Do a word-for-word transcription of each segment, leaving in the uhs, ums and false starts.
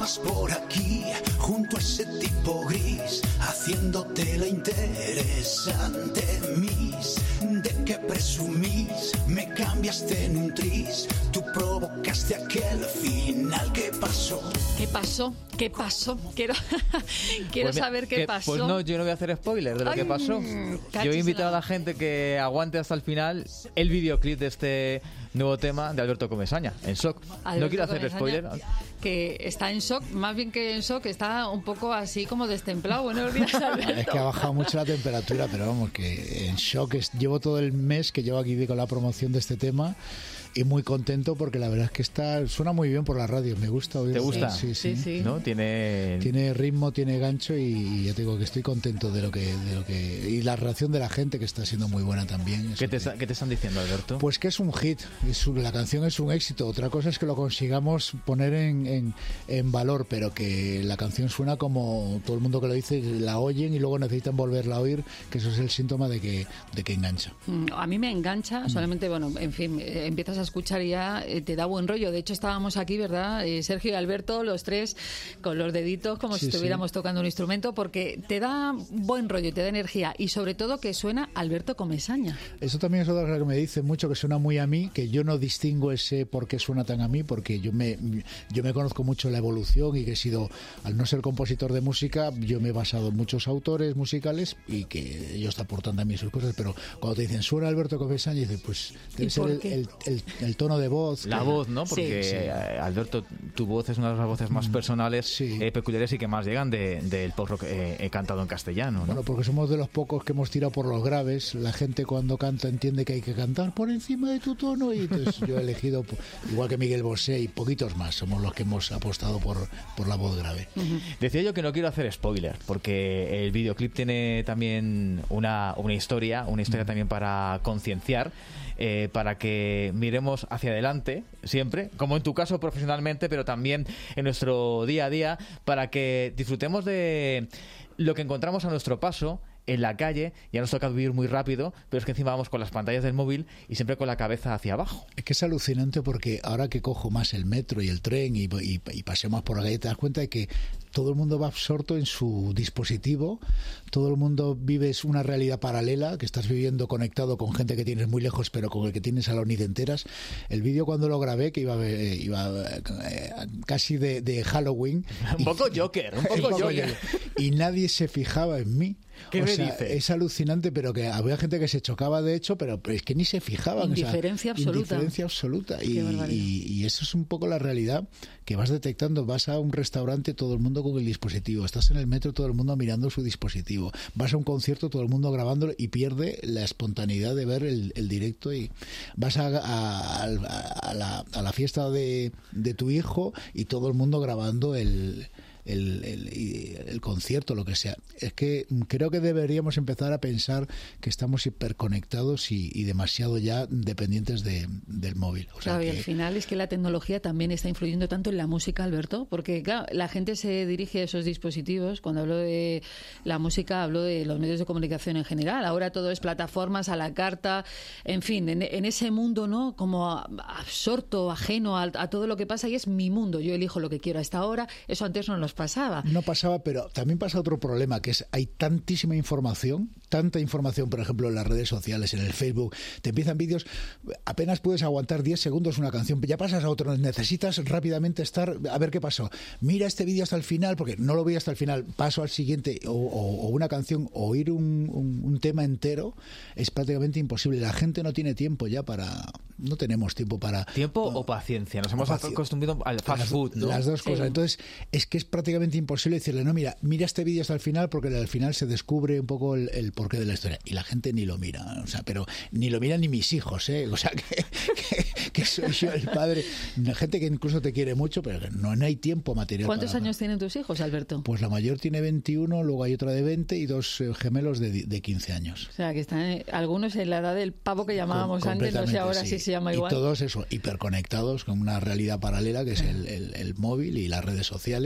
Estabas por aquí, junto a ese tipo gris, haciéndote la interesante, Miss. ¿De qué presumís? Me cambiaste en un tris. Tú provocaste aquel final. ¿Qué pasó? ¿Qué pasó? ¿Qué pasó? Quiero, quiero pues, saber qué que, pasó. Pues no, yo no voy a hacer spoiler de lo Ay, que pasó. Yo he invitado a la gente que aguante hasta el final el videoclip de este nuevo tema de Alberto Comesaña, En Shock. Alberto no quiero hacer Comesaña, spoiler. Que está en shock, más bien que en shock, está un poco así como destemplado. Buenos días, Alberto. Es que ha bajado mucho la temperatura, pero vamos, que en shock. Es, llevo todo el mes que llevo aquí con la promoción de este tema y muy contento porque la verdad es que está suena muy bien por la radio, me gusta oírlo. ¿Te gusta? Sí, sí, Sí, sí. ¿No? Tiene... Tiene ritmo, tiene gancho y, y ya te digo que estoy contento de lo que, de lo que... Y la reacción de la gente que está siendo muy buena también. ¿Qué te, que, ¿Qué te están diciendo, Alberto? Pues que es un hit, es un, la canción es un éxito. Otra cosa es que lo consigamos poner en, en, en valor, pero que la canción suena como todo el mundo que lo dice, la oyen y luego necesitan volverla a oír, que eso es el síntoma de que, de que engancha. A mí me engancha, solamente, bueno, en fin, empiezas a escuchar y ya te da buen rollo. De hecho, estábamos aquí, ¿verdad? Eh, Sergio y Alberto, los tres, con los deditos como Sí, si estuviéramos sí. tocando un instrumento, porque te da buen rollo, te da energía y sobre todo que suena Alberto Comesaña. Eso también es otra cosa que me dicen mucho, que suena muy a mí, que yo no distingo ese por qué suena tan a mí, porque yo me, yo me conozco mucho la evolución y que he sido, al no ser compositor de música, yo me he basado en muchos autores musicales y que ellos te aportan también sus cosas, pero cuando te dicen suena Alberto Comesaña, dices, pues debe ser el, el, el, el tono de voz. La que... voz, ¿no? Porque, sí, sí. Alberto, tu voz es una de las voces más personales, sí. eh, peculiares y que más llegan del de, de pop rock eh, cantado en castellano, ¿no? Bueno, porque somos de los pocos que hemos tirado por los graves. La gente cuando canta entiende que hay que cantar por encima de tu tono y entonces yo he elegido, igual que Miguel Bosé y poquitos más, somos los que hemos apostado por, por la voz grave. Uh-huh. Decía yo que no quiero hacer spoiler, porque el videoclip tiene también una, una historia, una historia uh-huh. también para concienciar. Eh, para que miremos hacia adelante siempre, como en tu caso profesionalmente, pero también en nuestro día a día, para que disfrutemos de lo que encontramos a nuestro paso en la calle. Ya nos toca vivir muy rápido, pero es que encima vamos con las pantallas del móvil y siempre con la cabeza hacia abajo. Es que es alucinante porque ahora que cojo más el metro y el tren y, y, y paseo más por la calle, te das cuenta de que todo el mundo va absorto en su dispositivo, todo el mundo vives una realidad paralela, que estás viviendo conectado con gente que tienes muy lejos, pero con el que tienes a la unidad enteras. El vídeo cuando lo grabé, que iba, iba eh, casi de, de Halloween. Un poco y, Joker, un poco poco Joker. Y nadie se fijaba en mí. ¿Qué o me sea, dices? Es alucinante, pero que había gente que se chocaba de hecho, pero es que ni se fijaban. Indiferencia o sea, absoluta. Indiferencia absoluta. Y, y, y eso es un poco la realidad que vas detectando. Vas a un restaurante, todo el mundo con el dispositivo. Estás en el metro, todo el mundo mirando su dispositivo. Vas a un concierto, todo el mundo grabándolo y pierde la espontaneidad de ver el, el directo. Y vas a, a, a, a, la, a la fiesta de, de tu hijo y todo el mundo grabando el... El, el, el concierto, lo que sea. Es que creo que deberíamos empezar a pensar que estamos hiperconectados y, y demasiado ya dependientes de, del móvil. O sea claro, que... y al final es que la tecnología también está influyendo tanto en la música, Alberto, porque claro, la gente se dirige a esos dispositivos. Cuando hablo de la música, hablo de los medios de comunicación en general. Ahora todo es plataformas, a la carta, en fin, en, en ese mundo, ¿no? Como absorto, ajeno a, a todo lo que pasa, y es mi mundo. Yo elijo lo que quiero hasta ahora. Eso antes no nos pasaba. No pasaba, pero también pasa otro problema, que es hay tantísima información, tanta información, por ejemplo, en las redes sociales, en el Facebook, te empiezan vídeos, apenas puedes aguantar diez segundos una canción, ya pasas a otro, necesitas rápidamente estar, a ver qué pasó, mira este vídeo hasta el final, porque no lo voy hasta el final, paso al siguiente, o, o, o una canción, o oír un, un, un tema entero, es prácticamente imposible. La gente no tiene tiempo ya para... No tenemos tiempo para... ¿Tiempo para, o paciencia? Nos hemos paci- acostumbrado al fast las, food, ¿no? Las dos sí. cosas. Entonces, es que es prácticamente imposible decirle, no, mira, mira este vídeo hasta el final, porque al final se descubre un poco el, el porqué de la historia. Y la gente ni lo mira, o sea, pero ni lo miran ni mis hijos, ¿eh? O sea, que, que, que soy yo el padre. Gente que incluso te quiere mucho, pero no, no hay tiempo material. ¿Cuántos para... años tienen tus hijos, Alberto? Pues la mayor tiene veintiuno, luego hay otra de veinte y dos eh, gemelos de, de quince años. O sea, que están eh, algunos en la edad del pavo que llamábamos Com- antes, no sé ahora sí. si se llama igual. Y todos eso, hiperconectados con una realidad paralela que es el, el, el móvil y las redes sociales,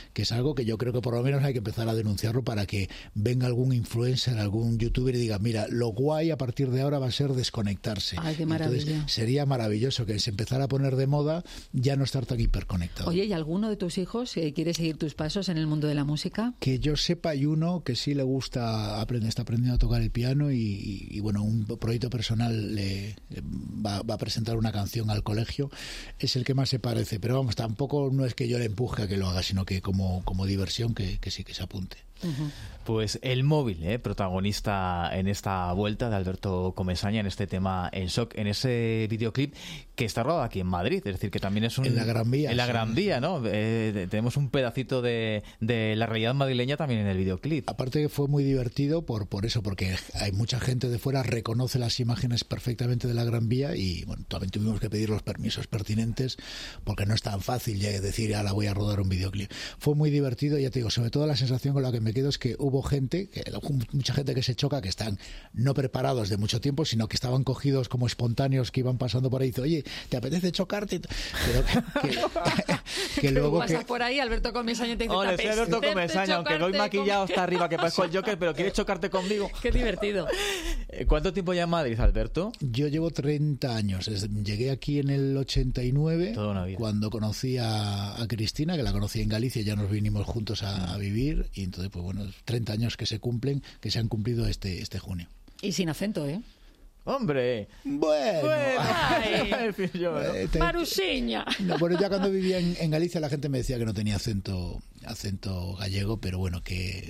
que es algo que yo creo que por lo menos hay que empezar a denunciarlo para que venga algún influencer, algún youtuber y diga, mira, lo guay a partir de ahora va a ser desconectarse. Ay, qué maravilla. Entonces, sería maravilloso que se empezara a poner de moda ya no estar tan hiperconectado. Oye, ¿y alguno de tus hijos eh, quiere seguir tus pasos en el mundo de la música? Que yo sepa, hay uno que sí le gusta, aprende, está aprendiendo a tocar el piano y, y, y bueno, un proyecto personal le va, va a presentar una canción al colegio, es el que más se parece, pero vamos, tampoco no es que yo le empuje a que lo haga, sino que como, como diversión que, que sí que se apunte. Uh-huh. Pues el móvil, ¿eh? protagonista en esta vuelta de Alberto Comesaña, en este tema En Shock, en ese videoclip que está rodado aquí en Madrid, es decir, que también es un... En la Gran Vía. En la sí. Gran Vía, ¿no? Eh, tenemos un pedacito de, de la realidad madrileña también en el videoclip. Aparte que fue muy divertido por, por eso, porque hay mucha gente de fuera, reconoce las imágenes perfectamente de la Gran Vía y bueno, también tuvimos que pedir los permisos pertinentes porque no es tan fácil ya decir, ahora voy a rodar un videoclip. Fue muy divertido, ya te digo, sobre todo la sensación con la que me quedo es que hubo gente, que, mucha gente que se choca, que están no preparados de mucho tiempo, sino que estaban cogidos como espontáneos que iban pasando por ahí y dice, oye, ¿te apetece chocarte? Pero que, que, que luego pasas que... por ahí, Alberto Comesaña te dice, Hola, soy Alberto Comesaña, aunque voy maquillado hasta arriba que parezco el Joker, pero ¿quieres chocarte conmigo? Qué divertido. ¿Cuánto tiempo ya en Madrid, Alberto? Yo llevo treinta años. Llegué aquí en el ochenta y nueve, Toda una vida. Cuando conocí a, a Cristina, que la conocí en Galicia, ya nos vinimos juntos a, a vivir y entonces, pues bueno, treinta años que se cumplen, que se han cumplido este, este junio. Y sin acento, ¿eh? ¡Hombre! Bueno, Bueno. Ay. Yo, ¿no? Eh, te- Maruseña. No, bueno, ya cuando vivía en, en Galicia la gente me decía que no tenía acento, acento gallego, pero bueno, que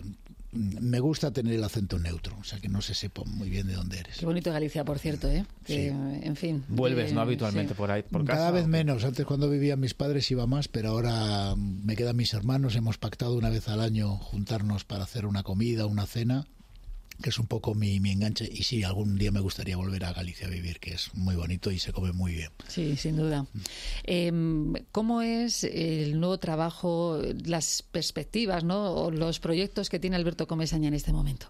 me gusta tener el acento neutro, o sea que no se sepa muy bien de dónde eres. Qué bonito Galicia, por cierto, ¿eh? Que, Sí. En fin. Vuelves, eh, ¿no? Habitualmente sí. por ahí, por casa. Cada vez ¿o qué? menos. Antes cuando vivían mis padres iba más, pero ahora me quedan mis hermanos. Hemos pactado una vez al año juntarnos para hacer una comida, una cena, que es un poco mi, mi enganche. Y sí, algún día me gustaría volver a Galicia a vivir, que es muy bonito y se come muy bien. Sí, sin duda. Eh, ¿Cómo es el nuevo trabajo, las perspectivas, ¿no? O los proyectos que tiene Alberto Comesaña en este momento?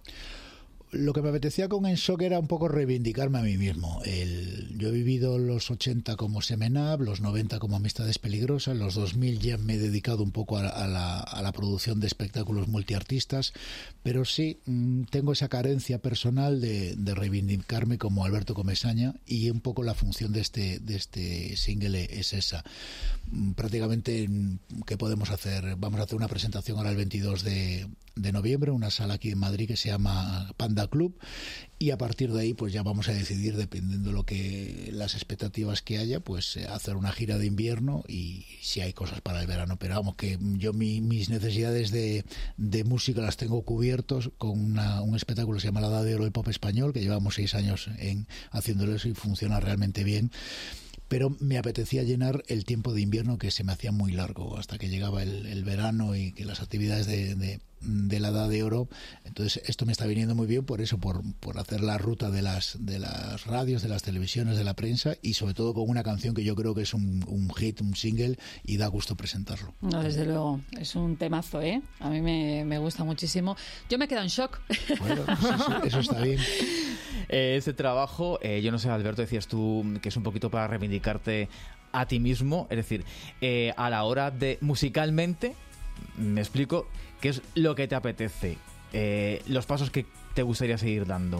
Lo que me apetecía con En Shock era un poco reivindicarme a mí mismo. El, yo he vivido los ochenta como Semenab, los noventa como Amistades Peligrosas, los dos mil ya me he dedicado un poco a, a, la, a la producción de espectáculos multiartistas, pero sí mmm, tengo esa carencia personal de, de reivindicarme como Alberto Comesaña y un poco la función de este, de este single es esa. Mm, prácticamente, ¿qué podemos hacer? Vamos a hacer una presentación ahora el veintidós de noviembre, una sala aquí en Madrid que se llama Panda Club, y a partir de ahí pues ya vamos a decidir, dependiendo de lo que las expectativas que haya, pues hacer una gira de invierno y si hay cosas para el verano, pero vamos, que yo mi, mis necesidades de, de música las tengo cubiertos con una, un espectáculo que se llama La Edad de Oro del Pop Español, que llevamos seis años en haciéndolo eso y funciona realmente bien. Pero me apetecía llenar el tiempo de invierno, que se me hacía muy largo hasta que llegaba el, el verano y que las actividades de, de, de la Edad de Oro. Entonces esto me está viniendo muy bien por eso, por, por hacer la ruta de las, de las radios, de las televisiones, de la prensa y sobre todo con una canción que yo creo que es un, un hit, un single y da gusto presentarlo. No, desde luego, es un temazo, ¿eh? A mí me, me gusta muchísimo. Yo me quedo en shock. Bueno, sí, sí, eso está bien. Eh, este trabajo, eh, yo no sé, Alberto, decías tú que es un poquito para reivindicarte a ti mismo, es decir, eh, a la hora de musicalmente, me explico, ¿qué es lo que te apetece? Eh, los pasos que te gustaría seguir dando.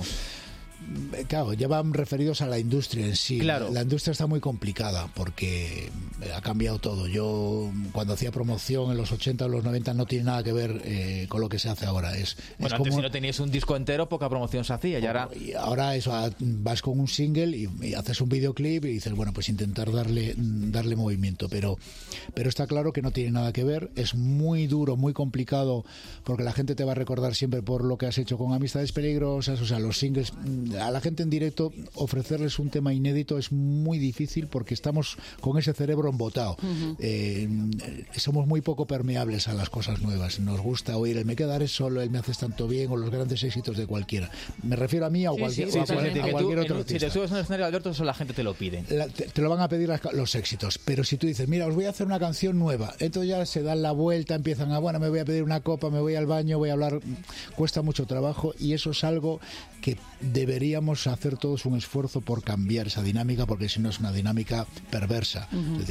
Claro, ya van referidos a la industria en sí. Claro. La industria está muy complicada porque ha cambiado todo. Yo cuando hacía promoción en los ochenta o los noventa no tiene nada que ver eh, con lo que se hace ahora. Es, Bueno, es antes como... si no tenías un disco entero, poca promoción se hacía y ahora... Y ahora eso, vas con un single y, y haces un videoclip y dices, bueno, pues intentar darle darle movimiento, pero pero está claro que no tiene nada que ver. Es muy duro, muy complicado, porque la gente te va a recordar siempre por lo que has hecho con Amistades Peligrosas. O sea, los singles, a la gente en directo ofrecerles un tema inédito es muy difícil porque estamos con ese cerebro embotado. Uh-huh. eh, somos muy poco permeables a las cosas nuevas. Nos gusta oír el Me quedaré solo, el Me haces tanto bien o los grandes éxitos de cualquiera. Me refiero a mí o, sí, cualquier, sí, o a, sí, cual, sí, a cualquier tú, otro en, artista. Si te subes en el escenario, Alberto, eso la gente te lo pide. La, te, te lo van a pedir las, los éxitos, pero si tú dices, mira, os voy a hacer una canción nueva, entonces ya se dan la vuelta, empiezan a, bueno, me voy a pedir una copa, me voy al baño, voy a hablar, cuesta mucho trabajo y eso es algo que deberíamos hacer todos un esfuerzo por cambiar esa dinámica, porque si no es una dinámica perversa. Uh-huh. Es decir,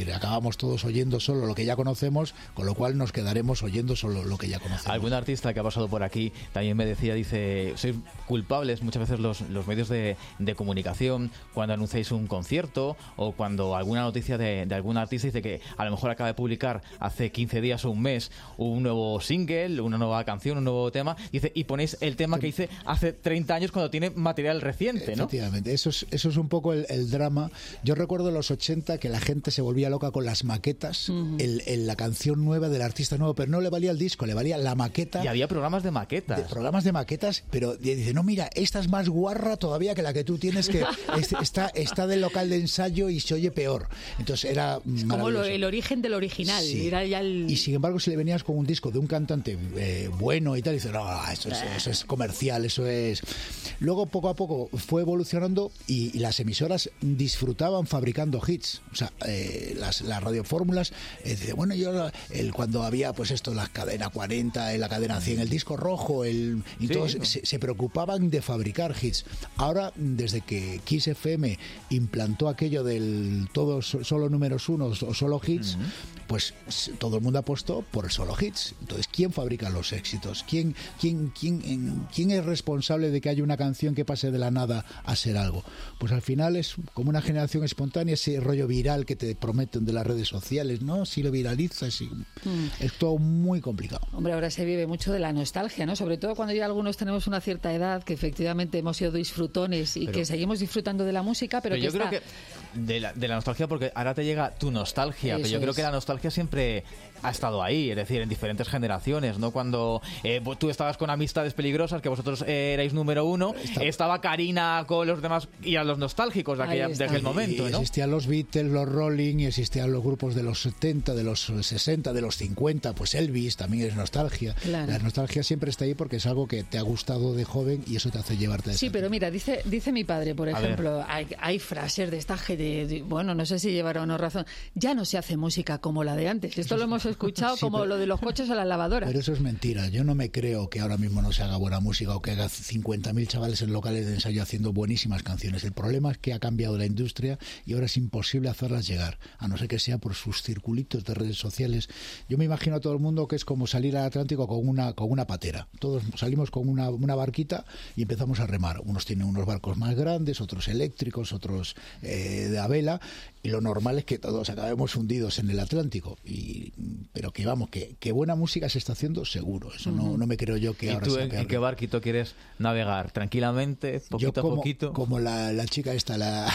decir, acabamos todos oyendo solo lo que ya conocemos, con lo cual nos quedaremos oyendo solo lo que ya conocemos. Algún artista que ha pasado por aquí también me decía, dice, sois culpables muchas veces los, los medios de, de comunicación cuando anunciáis un concierto o cuando alguna noticia de, de algún artista dice que a lo mejor acaba de publicar hace quince días o un mes un nuevo single, una nueva canción, un nuevo tema, dice, y ponéis el tema que hice hace treinta años cuando tiene material reciente, ¿no? Efectivamente, eso es, eso es un poco el, el drama. Yo recuerdo en los ochenta que la gente se volvía loca con las maquetas, uh-huh. el, el, la canción nueva del artista nuevo, pero no le valía el disco, le valía la maqueta. Y había programas de maquetas. De, programas de maquetas, pero dice, no, mira, esta es más guarra todavía que la que tú tienes, que está, está del local de ensayo y se oye peor. Entonces era es como lo, el origen del original. Sí. Era ya el... Y sin embargo, si le venías con un disco de un cantante eh, bueno y tal, dice, no, eso es, eso es comercial, eso es... Luego, poco a poco, fue evolucionando y, y las emisoras disfrutaban fabricando hits. O sea, eh, las, las radiofórmulas, eh, dice, bueno, yo el, cuando había, pues esto, la cadena cuarenta, la cadena cien, el disco rojo, el, y sí, todos no. se, se preocupaban de fabricar hits. Ahora, desde que Kiss F M implantó aquello del todo solo números unos o solo hits, uh-huh. pues todo el mundo apostó por solo hits. Entonces, ¿quién fabrica los éxitos? ¿Quién, quién, quién, en, quién es responsable de que haya una canción que pase de la nada a ser algo? Pues al final es como una generación espontánea, ese rollo viral que te prometen de las redes sociales, ¿no? Si lo viralizas, y mm. es todo muy complicado. Hombre, ahora se vive mucho de la nostalgia, ¿no? Sobre todo cuando ya algunos tenemos una cierta edad, que efectivamente hemos sido disfrutones y pero, que seguimos disfrutando de la música, pero, pero que yo está... creo que de la, de la nostalgia, porque ahora te llega tu nostalgia, Eso pero yo creo es. que la nostalgia siempre ha estado ahí, es decir, en diferentes generaciones, ¿no? Cuando eh, tú estabas con Amistades Peligrosas, que vosotros eh, erais número uno, Está... estaba Karina con los demás y a los nostálgicos de, aquella, de aquel momento, y ¿no? Existían los Beatles, los Rolling, y existían los grupos de los setenta, de los sesenta, de los cincuenta, pues Elvis también es nostalgia. Claro. La nostalgia siempre está ahí porque es algo que te ha gustado de joven y eso te hace llevarte de Sí, pero mira, dice dice mi padre, por ejemplo, hay, hay frases de esta de, de, bueno, no sé si llevará o no razón, ya no se hace música como la de antes. Esto eso lo es... hemos escuchado sí, como pero... lo de los coches a la lavadora. Pero eso es mentira. Yo no me creo que ahora mismo no se haga buena música o que haga cincuenta mil chavales en locales de ensayo haciendo buenísimas canciones. El problema es que ha cambiado la industria y ahora es imposible hacerlas llegar, a no ser que sea por sus circulitos de redes sociales. Yo me imagino a todo el mundo que es como salir al Atlántico con una con una patera. Todos salimos con una, una barquita y empezamos a remar. Unos tienen unos barcos más grandes, otros eléctricos, otros eh, de a vela, y lo normal es que todos acabemos hundidos en el Atlántico. Y, pero que vamos, que, que buena música se está haciendo seguro. Eso uh-huh. no, no me creo yo que ¿Y ahora tú sea en, peor. ¿En qué barquito quieres navegar? ¿Tranquilamente? ¿Poquito yo como, a poquito? Como la, la chica esta, la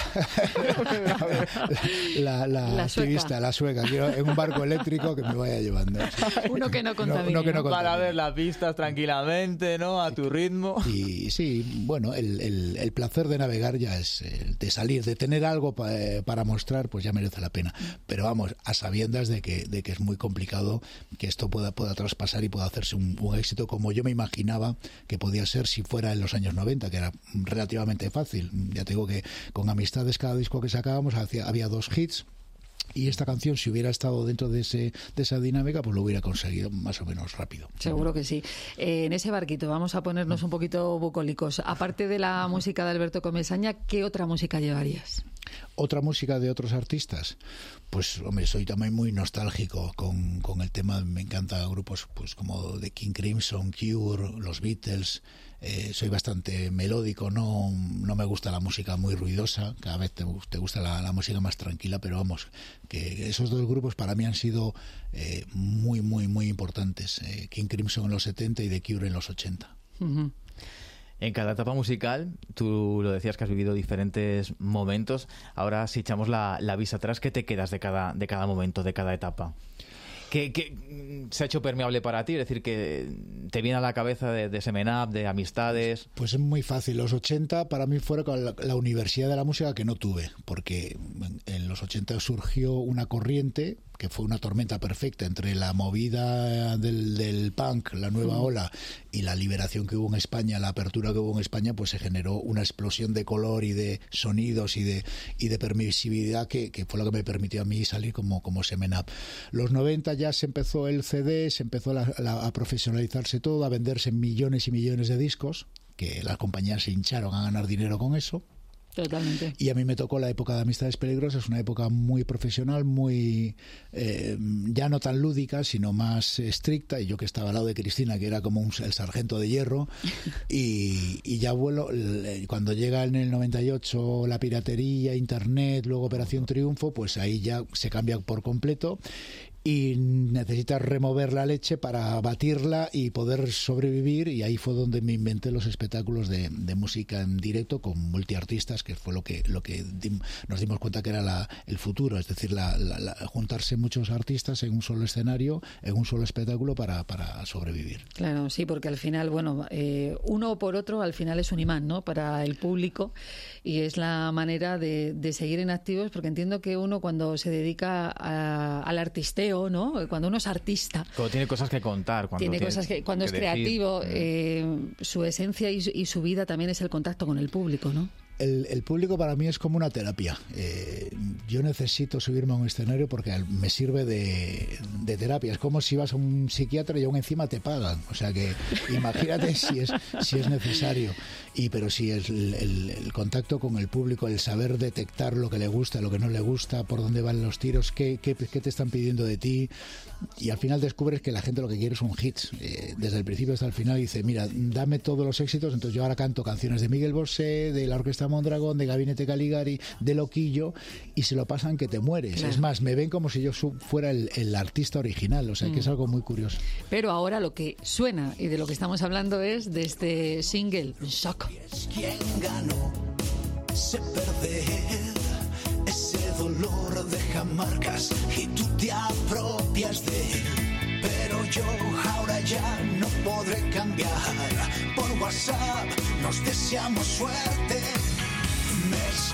la, la, la, la activista, sueca. la sueca. Quiero en un barco eléctrico que me vaya llevando. Uno que no contamine. No, uno que no contamine. Para ver las pistas tranquilamente, ¿no? A tu ritmo. Y sí, bueno, el, el, el placer de navegar ya es el de salir, de tener algo pa, para mostrar, pues ya merece la pena. Pero vamos, a sabiendas de que, de que es muy complicado que esto pueda, pueda traspasar y pueda hacerse un, un éxito como yo me imaginaba que podía ser si fuera en los años noventa, que era relativamente fácil. Ya te digo que con Amistades, cada disco que sacábamos hacía, había dos hits. Y esta canción, si hubiera estado dentro de ese de esa dinámica, pues lo hubiera conseguido más o menos rápido. Seguro que sí. Eh, en ese barquito vamos a ponernos un poquito bucólicos. Aparte de la música de Alberto Comesaña, ¿qué otra música llevarías? ¿Otra música de otros artistas? Pues, hombre, soy también muy nostálgico con, con el tema. Me encantan grupos pues como The King Crimson, Cure, los Beatles. Eh, soy bastante melódico, no, no me gusta la música muy ruidosa, cada vez te, te gusta la, la música más tranquila, pero vamos, que esos dos grupos para mí han sido eh, muy, muy, muy importantes. Eh, King Crimson en los setenta y The Cure en los ochenta. Uh-huh. En cada etapa musical, tú lo decías que has vivido diferentes momentos. Ahora, si echamos la, la vista atrás, ¿qué te quedas de cada, de cada momento, de cada etapa? ¿Qué, ¿Qué se ha hecho permeable para ti? Es decir, que te viene a la cabeza de, de Semen Up, de Amistades. Pues es muy fácil. Los ochenta para mí fueron la, la universidad de la música que no tuve, porque en, en los ochenta surgió una corriente que fue una tormenta perfecta entre la movida del, del punk, la nueva mm. ola, y la liberación que hubo en España, la apertura que hubo en España, pues se generó una explosión de color y de sonidos y de y de permisividad que, que fue lo que me permitió a mí salir como, como Semen Up. Los noventa ya se empezó el C D, se empezó la, la, a profesionalizarse todo, a venderse millones y millones de discos, que las compañías se hincharon a ganar dinero con eso. Totalmente. Y a mí me tocó la época de Amistades Peligrosas, una época muy profesional, muy eh, ya no tan lúdica, sino más estricta, y yo que estaba al lado de Cristina, que era como un, el sargento de hierro, y, y ya vuelo, cuando llega en el noventa y ocho la piratería, Internet, luego Operación Triunfo, pues ahí ya se cambia por completo. Y necesitas remover la leche para batirla y poder sobrevivir, y ahí fue donde me inventé los espectáculos de, de música en directo con multiartistas, que fue lo que lo que dim, nos dimos cuenta que era la, el futuro, es decir, la, la, la, juntarse muchos artistas en un solo escenario, en un solo espectáculo para, para sobrevivir. Claro, sí, porque al final, bueno, eh, uno por otro al final es un imán, ¿no?, para el público, y es la manera de, de seguir en activos, porque entiendo que uno cuando se dedica a, al artisteo, ¿no?, cuando uno es artista, cuando tiene cosas que contar, cuando tiene cosas que cuando que es creativo, decir. eh, su esencia y, y su vida también es el contacto con el público, ¿no? El, el público para mí es como una terapia. Eh, yo necesito subirme a un escenario porque me sirve de, de terapia. Es como si vas a un psiquiatra y aún encima te pagan. O sea que imagínate si es si es necesario. Y pero sí, es el, el, el contacto con el público, el saber detectar lo que le gusta, lo que no le gusta, por dónde van los tiros, qué, qué, qué te están pidiendo de ti. Y al final descubres que la gente lo que quiere son hits. Eh, desde el principio hasta el final dice, mira, dame todos los éxitos. Entonces yo ahora canto canciones de Miguel Bosé, de la Orquesta Mondragón, de Gabinete Caligari, de Loquillo, y se lo pasan que te mueres. Claro. Es más, me ven como si yo fuera el, el artista original, o sea, mm. que es algo muy curioso. Pero ahora lo que suena y de lo que estamos hablando es de este single, Shock. ¿Quién ganó? Se perder. Ese dolor deja marcas y tú te apropias de él. Pero yo ahora ya no podré cambiar. Por WhatsApp nos deseamos suerte. Me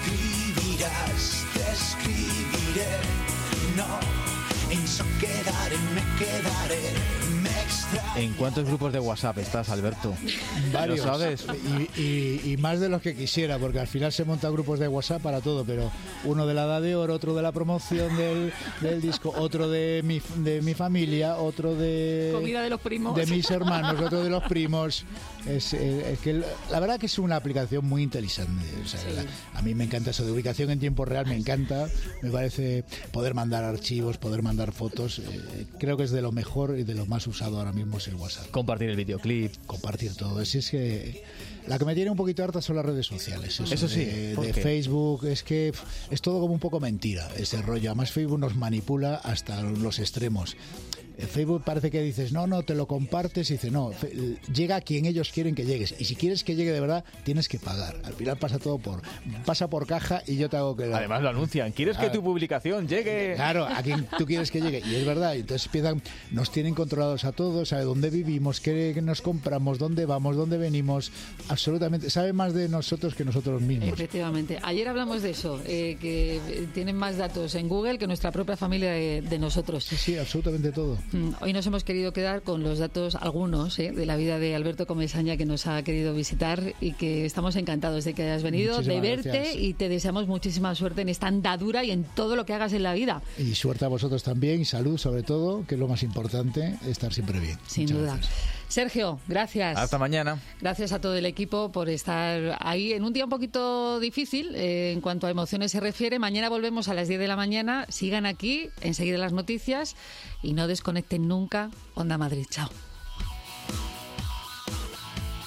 escribirás, te escribiré. No, en eso quedaré, me quedaré. Me extraño. ¿En cuántos grupos de WhatsApp estás, Alberto? Varios, ¿Lo sabes? Y, y, y más de los que quisiera, porque al final se montan grupos de WhatsApp para todo, pero uno de la edad de oro, otro de la promoción del, del disco, otro de mi, de mi familia, otro de... Comida de los primos. De mis hermanos, otro de los primos. Es, es que la verdad que es una aplicación muy interesante. O sea, sí. la, a mí me encanta eso de ubicación en tiempo real, me encanta. Me parece poder mandar archivos, poder mandar fotos. Eh, creo que es de lo mejor y de lo más usado ahora mismo es el WhatsApp. Compartir el videoclip. Compartir todo. Es, es que la que me tiene un poquito harta son las redes sociales. Eso, eso sí. De, de Facebook, es que es todo como un poco mentira ese rollo. Además Facebook nos manipula hasta los extremos. En Facebook parece que dices, no, no, te lo compartes, y dice, no, llega a quien ellos quieren que llegues. Y si quieres que llegue de verdad, tienes que pagar. Al final pasa todo por pasa por caja y yo te hago que... Además lo anuncian, ¿quieres claro, que tu publicación llegue? Claro, a quien tú quieres que llegue. Y es verdad, entonces empiezan, nos tienen controlados a todos, sabe dónde vivimos, qué nos compramos, dónde vamos, dónde venimos. Absolutamente, sabe más de nosotros que nosotros mismos. Efectivamente. Ayer hablamos de eso, eh, que tienen más datos en Google que nuestra propia familia de, de nosotros. Sí, sí, absolutamente todo. Hoy nos hemos querido quedar con los datos, algunos, ¿eh? de la vida de Alberto Comesaña, que nos ha querido visitar, y que estamos encantados de que hayas venido, muchísimas de verte gracias. Y te deseamos muchísima suerte en esta andadura y en todo lo que hagas en la vida. Y suerte a vosotros también, y salud sobre todo, que es lo más importante, estar siempre bien. Sin Muchas duda. Gracias. Sergio, gracias. Hasta mañana. Gracias a todo el equipo por estar ahí en un día un poquito difícil eh, en cuanto a emociones se refiere. Mañana volvemos a las diez de la mañana. Sigan aquí, enseguida las noticias, y no desconecten nunca. Onda Madrid, chao.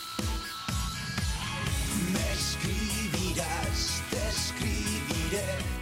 Me escribirás, te escribiré.